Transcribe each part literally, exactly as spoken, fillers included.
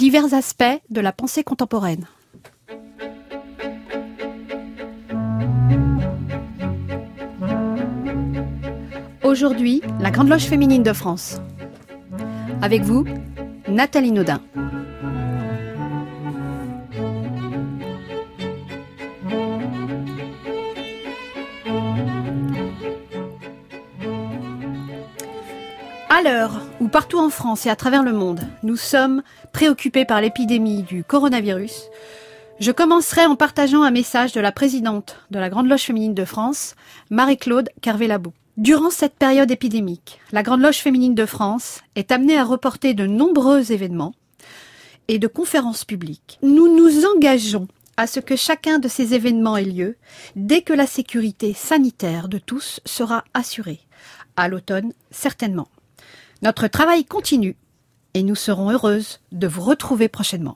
divers aspects de la pensée contemporaine. Aujourd'hui, la Grande Loge féminine de France. Avec vous, Nathalie Naudin. À l'heure où partout en France et à travers le monde, nous sommes préoccupés par l'épidémie du coronavirus, je commencerai en partageant un message de la présidente de la Grande Loge féminine de France, Marie-Claude Carvé-Labou. Durant cette période épidémique, la Grande Loge féminine de France est amenée à reporter de nombreux événements et de conférences publiques. Nous nous engageons à ce que chacun de ces événements ait lieu dès que la sécurité sanitaire de tous sera assurée. À l'automne, certainement. Notre travail continue et nous serons heureuses de vous retrouver prochainement.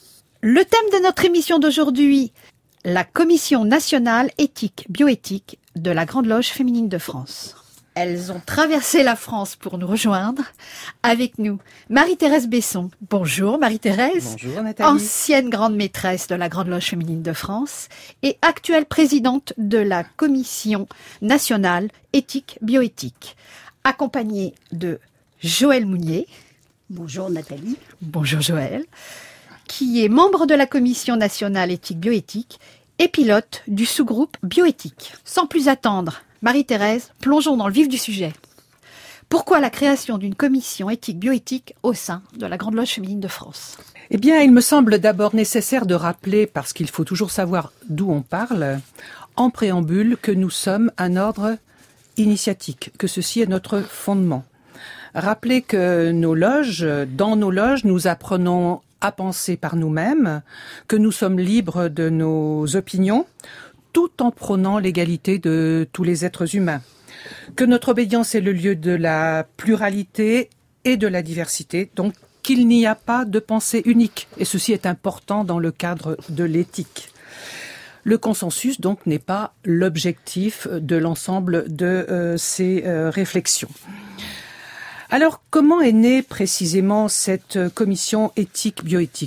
Le thème de notre émission d'aujourd'hui, la Commission nationale éthique bioéthique de la Grande Loge féminine de France. Elles ont traversé la France pour nous rejoindre. Avec nous, Marie-Thérèse Besson. Bonjour Marie-Thérèse. Bonjour Nathalie. Ancienne grande maîtresse de la Grande Loge féminine de France et actuelle présidente de la Commission nationale éthique bioéthique. Accompagnée de Joëlle Mounier. Bonjour Nathalie. Bonjour Joëlle. Qui est membre de la Commission nationale éthique bioéthique et pilote du sous-groupe bioéthique. Sans plus attendre, Marie-Thérèse, plongeons dans le vif du sujet. Pourquoi la création d'une commission éthique bioéthique au sein de la Grande Loge féminine de France ? Eh bien, il me semble d'abord nécessaire de rappeler, parce qu'il faut toujours savoir d'où on parle, en préambule, que nous sommes un ordre initiatique, que ceci est notre fondement. Rappelez que nos loges, dans nos loges, nous apprenons à penser par nous-mêmes, que nous sommes libres de nos opinions, tout en prônant l'égalité de tous les êtres humains, que notre obédience est le lieu de la pluralité et de la diversité, donc qu'il n'y a pas de pensée unique, et ceci est important dans le cadre de l'éthique. Le consensus, donc, n'est pas l'objectif de l'ensemble de euh, ces euh, réflexions. Alors, comment est née précisément cette commission éthique-bioéthique ?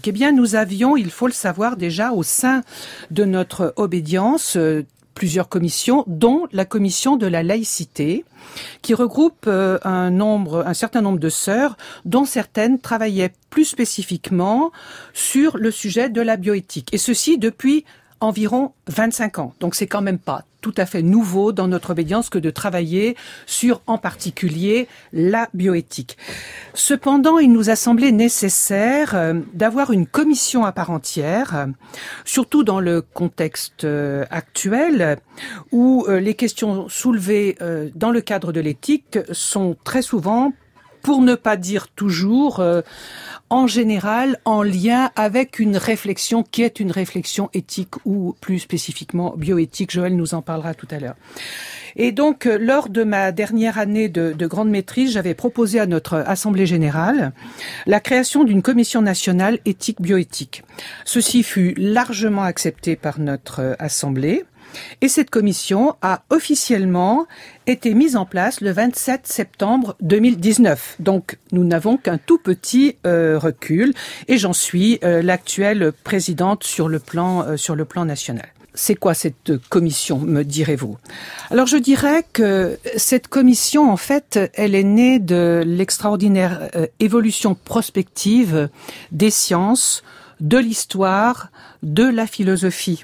Eh bien, nous avions, il faut le savoir déjà, au sein de notre obédience, plusieurs commissions, dont la commission de la laïcité, qui regroupe un nombre, un certain nombre de sœurs, dont certaines travaillaient plus spécifiquement sur le sujet de la bioéthique. Et ceci depuis environ vingt-cinq ans. Donc c'est quand même pas tout à fait nouveau dans notre obédience que de travailler sur, en particulier, la bioéthique. Cependant, il nous a semblé nécessaire euh, d'avoir une commission à part entière, euh, surtout dans le contexte euh, actuel, où euh, les questions soulevées euh, dans le cadre de l'éthique sont très souvent, pour ne pas dire toujours, euh, en général, en lien avec une réflexion qui est une réflexion éthique ou plus spécifiquement bioéthique. Joëlle nous en parlera tout à l'heure. Et donc, euh, lors de ma dernière année de, de grande maîtrise, j'avais proposé à notre Assemblée générale la création d'une commission nationale éthique-bioéthique. Ceci fut largement accepté par notre euh, Assemblée. Et cette commission a officiellement été mise en place le vingt-sept septembre deux mille dix-neuf. Donc, nous n'avons qu'un tout petit euh, recul et j'en suis euh, l'actuelle présidente sur le plan, euh, sur le plan national. C'est quoi cette commission, me direz-vous ? Alors, je dirais que cette commission, en fait, elle est née de l'extraordinaire euh, évolution prospective des sciences, de l'histoire, de la philosophie.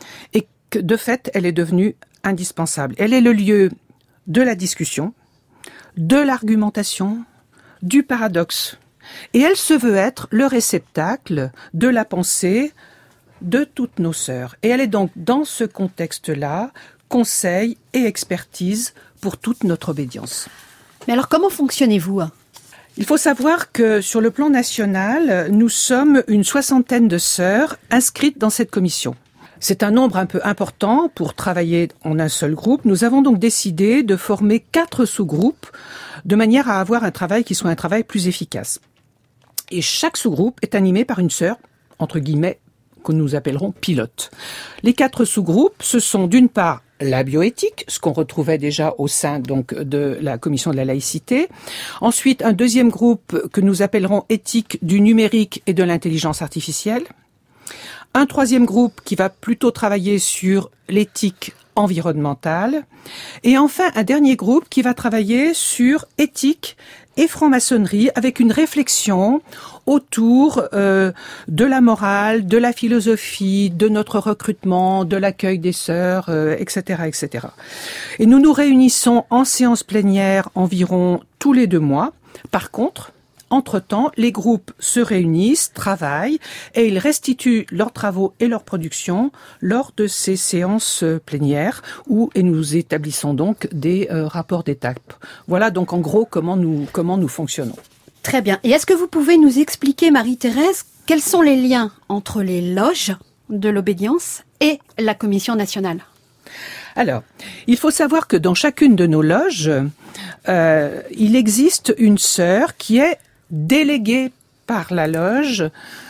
Que de fait, elle est devenue indispensable. Elle est le lieu de la discussion, de l'argumentation, du paradoxe. Et elle se veut être le réceptacle de la pensée de toutes nos sœurs. Et elle est donc dans ce contexte-là, conseil et expertise pour toute notre obédience. Mais alors comment fonctionnez-vous ? Il faut savoir que sur le plan national, nous sommes une soixantaine de sœurs inscrites dans cette commission. C'est un nombre un peu important pour travailler en un seul groupe. Nous avons donc décidé de former quatre sous-groupes de manière à avoir un travail qui soit un travail plus efficace. Et chaque sous-groupe est animé par une sœur, entre guillemets, que nous appellerons pilote. Les quatre sous-groupes, ce sont d'une part la bioéthique, ce qu'on retrouvait déjà au sein donc de la commission de la laïcité. Ensuite, un deuxième groupe que nous appellerons éthique du numérique et de l'intelligence artificielle. Un troisième groupe qui va plutôt travailler sur l'éthique environnementale. Et enfin, un dernier groupe qui va travailler sur éthique et franc-maçonnerie avec une réflexion autour euh, de la morale, de la philosophie, de notre recrutement, de l'accueil des sœurs, euh, et cetera, et cetera. Et nous nous réunissons en séance plénière environ tous les deux mois. Par contre, entre-temps, les groupes se réunissent, travaillent et ils restituent leurs travaux et leurs productions lors de ces séances plénières où et nous établissons donc des euh, rapports d'étape. Voilà donc en gros comment nous comment nous fonctionnons. Très bien. Et est-ce que vous pouvez nous expliquer, Marie-Thérèse, quels sont les liens entre les loges de l'obédience et la Commission nationale ? Alors, il faut savoir que dans chacune de nos loges, euh, il existe une sœur qui est déléguée par la loge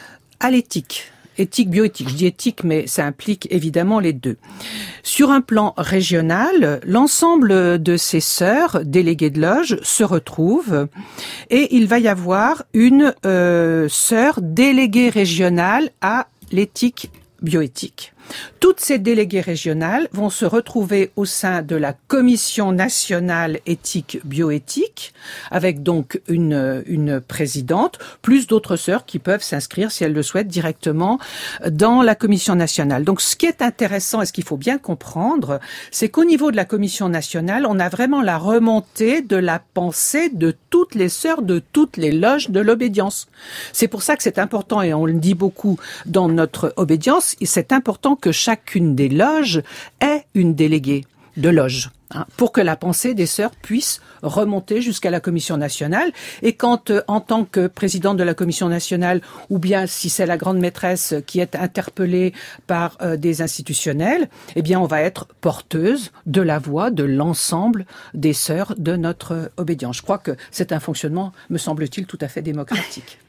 à l'éthique. Éthique, bioéthique. Je dis éthique, mais ça implique évidemment les deux. Sur un plan régional, l'ensemble de ces sœurs déléguées de loge se retrouvent et il va y avoir une euh, sœur déléguée régionale à l'éthique bioéthique. Toutes ces déléguées régionales vont se retrouver au sein de la Commission nationale éthique bioéthique, avec donc une, une présidente, plus d'autres sœurs qui peuvent s'inscrire, si elles le souhaitent, directement dans la Commission nationale. Donc ce qui est intéressant et ce qu'il faut bien comprendre, c'est qu'au niveau de la Commission nationale, on a vraiment la remontée de la pensée de toutes les sœurs, de toutes les loges de l'obédience. C'est pour ça que c'est important, et on le dit beaucoup dans notre obédience, c'est important que chacune des loges ait une déléguée de loge, hein, pour que la pensée des sœurs puisse remonter jusqu'à la Commission nationale. Et quand, euh, en tant que présidente de la Commission nationale, ou bien si c'est la grande maîtresse qui est interpellée par euh, des institutionnels, eh bien, on va être porteuse de la voix de l'ensemble des sœurs de notre obédience. Je crois que c'est un fonctionnement, me semble-t-il, tout à fait démocratique.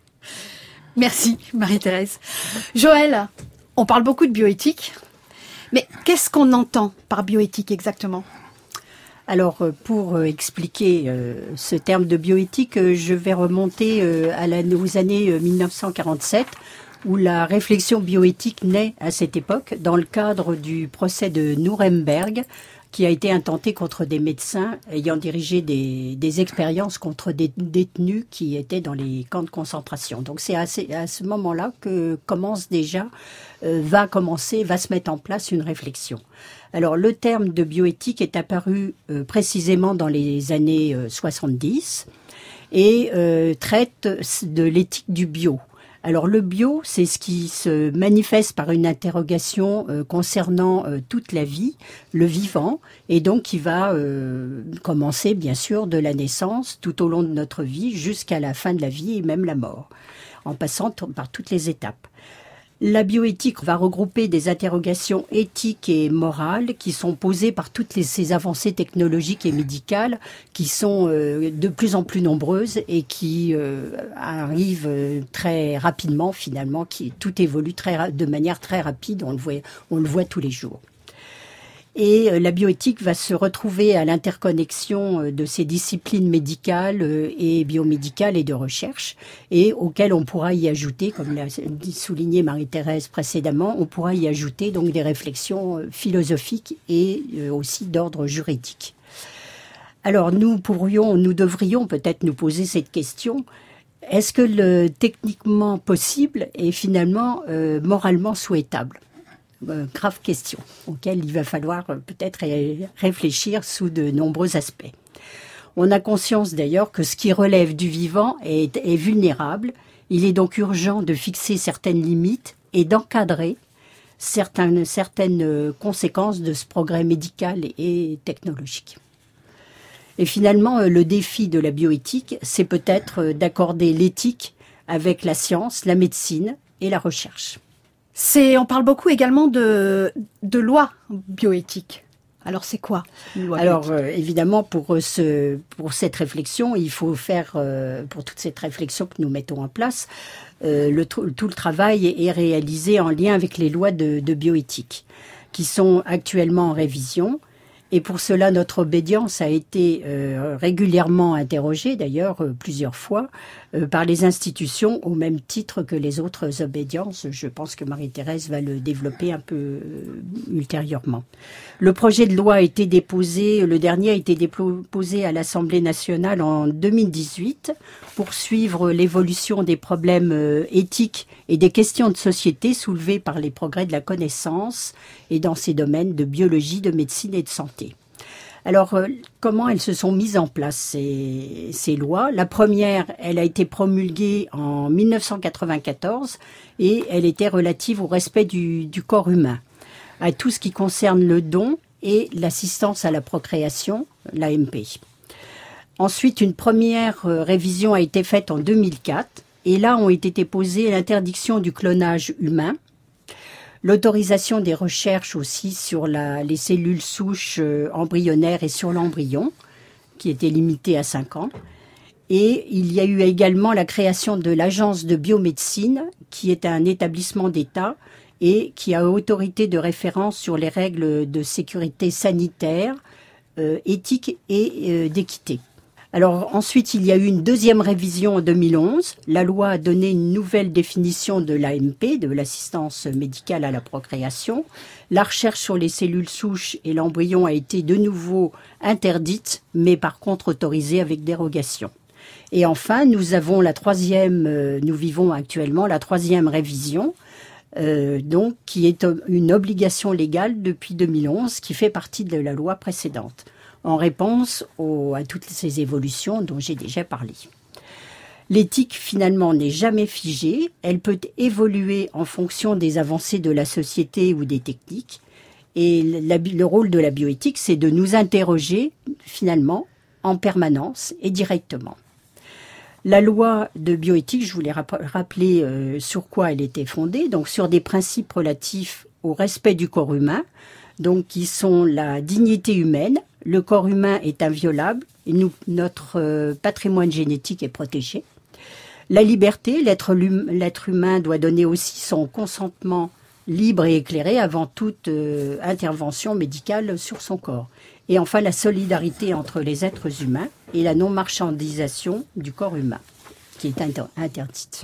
Merci, Marie-Thérèse. Joël, on parle beaucoup de bioéthique, mais qu'est-ce qu'on entend par bioéthique exactement ? Alors, pour expliquer euh, ce terme de bioéthique, euh, je vais remonter euh, à la, aux années mille neuf cent quarante-sept, où la réflexion bioéthique naît à cette époque, dans le cadre du procès de Nuremberg, qui a été intenté contre des médecins ayant dirigé des, des expériences contre des détenus qui étaient dans les camps de concentration. Donc c'est à, ces, à ce moment-là que commence déjà, euh, va commencer, va se mettre en place une réflexion. Alors le terme de bioéthique est apparu euh, précisément dans les années euh, soixante-dix et euh, traite de l'éthique du bio. Alors le bio, c'est ce qui se manifeste par une interrogation euh, concernant euh, toute la vie, le vivant, et donc qui va euh, commencer bien sûr de la naissance tout au long de notre vie jusqu'à la fin de la vie et même la mort, en passant t- par toutes les étapes. La bioéthique va regrouper des interrogations éthiques et morales qui sont posées par toutes les, ces avancées technologiques et médicales qui sont euh, de plus en plus nombreuses et qui euh, arrivent euh, très rapidement finalement, qui tout évolue très, de manière très rapide, on le voit, on le voit tous les jours. Et euh, la bioéthique va se retrouver à l'interconnexion euh, de ces disciplines médicales euh, et biomédicales et de recherche, et auxquelles on pourra y ajouter, comme l'a souligné Marie-Thérèse précédemment, on pourra y ajouter donc des réflexions euh, philosophiques et euh, aussi d'ordre juridique. Alors nous pourrions, nous devrions peut-être nous poser cette question: est-ce que le techniquement possible est finalement euh, moralement souhaitable ? Euh, grave question, auquel il va falloir euh, peut-être ré- réfléchir sous de nombreux aspects. On a conscience d'ailleurs que ce qui relève du vivant est, est vulnérable. Il est donc urgent de fixer certaines limites et d'encadrer certaines, certaines conséquences de ce progrès médical et technologique. Et finalement, le défi de la bioéthique, c'est peut-être d'accorder l'éthique avec la science, la médecine et la recherche. C'est, on parle beaucoup également de, de loi bioéthique. Alors c'est quoi une loi Alors euh, évidemment pour euh, ce pour cette réflexion, il faut faire euh, pour toute cette réflexion que nous mettons en place, euh, le tout le travail est, est réalisé en lien avec les lois de, de bioéthique qui sont actuellement en révision Et pour cela, notre obédience a été euh, régulièrement interrogée, d'ailleurs euh, plusieurs fois, euh, par les institutions au même titre que les autres obédiences. Je pense que Marie-Thérèse va le développer un peu euh, ultérieurement. Le projet de loi a été déposé, le dernier a été déposé à l'Assemblée nationale en deux mille dix-huit pour suivre l'évolution des problèmes euh, éthiques et des questions de société soulevées par les progrès de la connaissance et dans ces domaines de biologie, de médecine et de santé. Alors, euh, comment elles se sont mises en place, ces, ces lois ? La première, elle a été promulguée en mille neuf cent quatre-vingt-quatorze et elle était relative au respect du, du corps humain, à tout ce qui concerne le don et l'assistance à la procréation, l'A M P. Ensuite, une première euh, révision a été faite en deux mille quatre et là ont été posées l'interdiction du clonage humain, l'autorisation des recherches aussi sur la, les cellules souches euh, embryonnaires et sur l'embryon, qui était limitée à cinq ans. Et il y a eu également la création de l'Agence de biomédecine, qui est un établissement d'État et qui a autorité de référence sur les règles de sécurité sanitaire, euh, éthique et euh, d'équité. Alors ensuite, il y a eu une deuxième révision en deux mille onze. La loi a donné une nouvelle définition de l'A M P, de l'assistance médicale à la procréation. La recherche sur les cellules souches et l'embryon a été de nouveau interdite, mais par contre autorisée avec dérogation. Et enfin, nous avons la troisième, euh, nous vivons actuellement la troisième révision, euh, donc qui est une obligation légale depuis deux mille onze, qui fait partie de la loi précédente, en réponse au, à toutes ces évolutions dont j'ai déjà parlé. L'éthique, finalement, n'est jamais figée. Elle peut évoluer en fonction des avancées de la société ou des techniques. Et la, le rôle de la bioéthique, c'est de nous interroger, finalement, en permanence et directement. La loi de bioéthique, je voulais rappeler euh, sur quoi elle était fondée, donc sur des principes relatifs au respect du corps humain, donc qui sont la dignité humaine. Le corps humain est inviolable et nous, notre euh, patrimoine génétique est protégé. La liberté, l'être, l'être humain doit donner aussi son consentement libre et éclairé avant toute euh, intervention médicale sur son corps. Et enfin, la solidarité entre les êtres humains et la non-marchandisation du corps humain, qui est inter- interdite.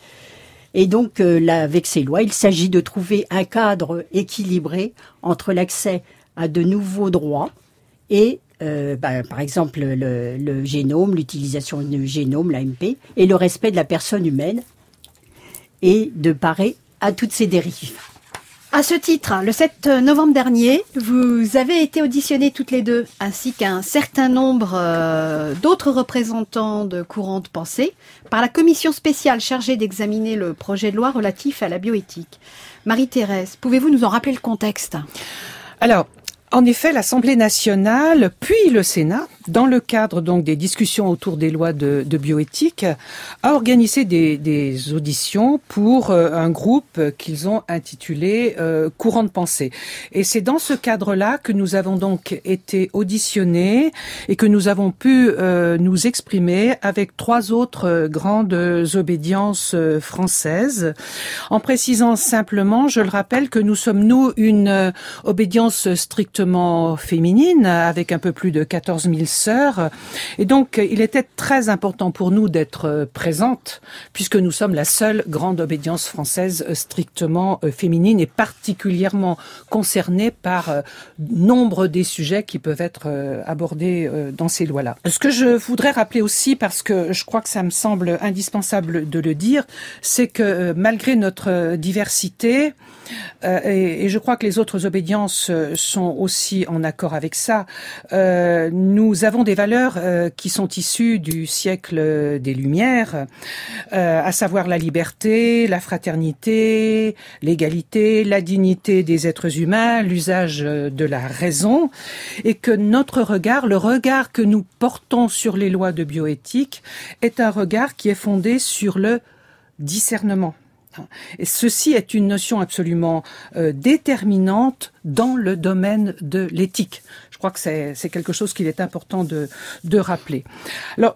Et donc, euh, là, avec ces lois, il s'agit de trouver un cadre équilibré entre l'accès à de nouveaux droits et, euh, bah, par exemple, le, le génome, l'utilisation du génome, l'A M P, et le respect de la personne humaine, et de parer à toutes ces dérives. À ce titre, le sept novembre dernier, vous avez été auditionnées toutes les deux, ainsi qu'un certain nombre euh, d'autres représentants de courants de pensée, par la commission spéciale chargée d'examiner le projet de loi relatif à la bioéthique. Marie-Thérèse, pouvez-vous nous en rappeler le contexte ? Alors, en effet, l'Assemblée nationale, puis le Sénat, dans le cadre donc des discussions autour des lois de, de bioéthique, a organisé des, des auditions pour euh, un groupe qu'ils ont intitulé euh, « Courant de pensée ». Et c'est dans ce cadre-là que nous avons donc été auditionnés et que nous avons pu euh, nous exprimer avec trois autres euh, grandes obédiences euh, françaises, en précisant simplement, je le rappelle, que nous sommes, nous, une euh, obédience stricte féminine, avec un peu plus de quatorze mille sœurs. Et donc, il était très important pour nous d'être présentes, puisque nous sommes la seule grande obédience française strictement féminine et particulièrement concernée par nombre des sujets qui peuvent être abordés dans ces lois-là. Ce que je voudrais rappeler aussi, parce que je crois que ça me semble indispensable de le dire, c'est que malgré notre diversité, euh, et, et je crois que les autres obédiences sont aussi en accord avec ça. Euh, nous avons des valeurs euh, qui sont issues du siècle des Lumières, euh, à savoir la liberté, la fraternité, l'égalité, la dignité des êtres humains, l'usage de la raison, et que notre regard, le regard que nous portons sur les lois de bioéthique, est un regard qui est fondé sur le discernement. Et ceci est une notion absolument euh, déterminante dans le domaine de l'éthique. Je crois que c'est, c'est quelque chose qu'il est important de, de rappeler. Alors,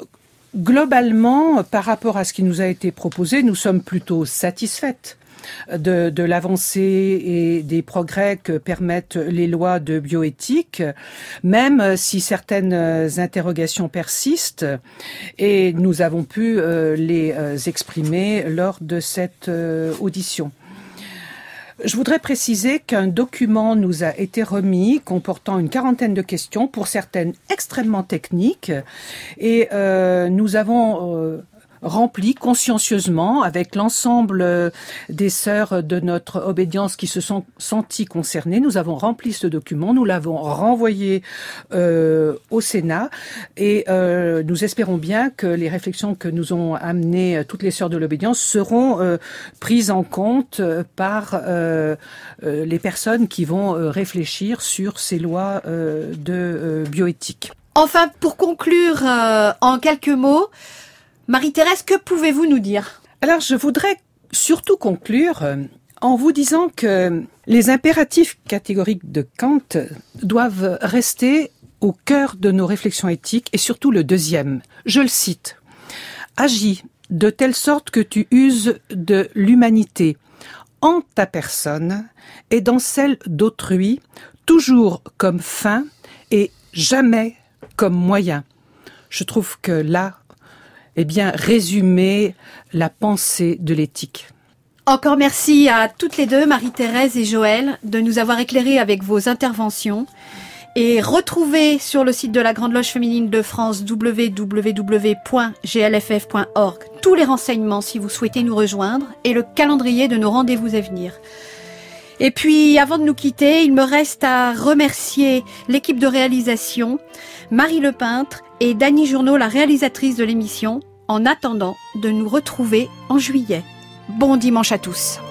Globalement, par rapport à ce qui nous a été proposé, nous sommes plutôt satisfaites de, de l'avancée et des progrès que permettent les lois de bioéthique, même si certaines interrogations persistent, et nous avons pu euh, les euh, exprimer lors de cette euh, audition. Je voudrais préciser qu'un document nous a été remis comportant une quarantaine de questions, pour certaines extrêmement techniques, et euh, nous avons euh, rempli consciencieusement avec l'ensemble des sœurs de notre obédience qui se sont senties concernées. Nous avons rempli ce document, nous l'avons renvoyé euh, au Sénat et euh, nous espérons bien que les réflexions que nous ont amenées toutes les sœurs de l'obédience seront euh, prises en compte par euh, euh, les personnes qui vont euh, réfléchir sur ces lois euh, de euh, bioéthique. Enfin, pour conclure euh, en quelques mots, Marie-Thérèse, que pouvez-vous nous dire? Alors, je voudrais surtout conclure en vous disant que les impératifs catégoriques de Kant doivent rester au cœur de nos réflexions éthiques, et surtout le deuxième. Je le cite. « Agis de telle sorte que tu uses de l'humanité en ta personne et dans celle d'autrui, toujours comme fin et jamais comme moyen. » Je trouve que là, eh bien, résumer la pensée de l'éthique. Encore merci à toutes les deux, Marie-Thérèse et Joëlle, de nous avoir éclairés avec vos interventions. Et retrouvez sur le site de la Grande Loge Féminine de France, w w w point g l f f point org, tous les renseignements si vous souhaitez nous rejoindre et le calendrier de nos rendez-vous à venir. Et puis, avant de nous quitter, il me reste à remercier l'équipe de réalisation, Marie Lepeintre et Dany Journeau, la réalisatrice de l'émission, en attendant de nous retrouver en juillet. Bon dimanche à tous.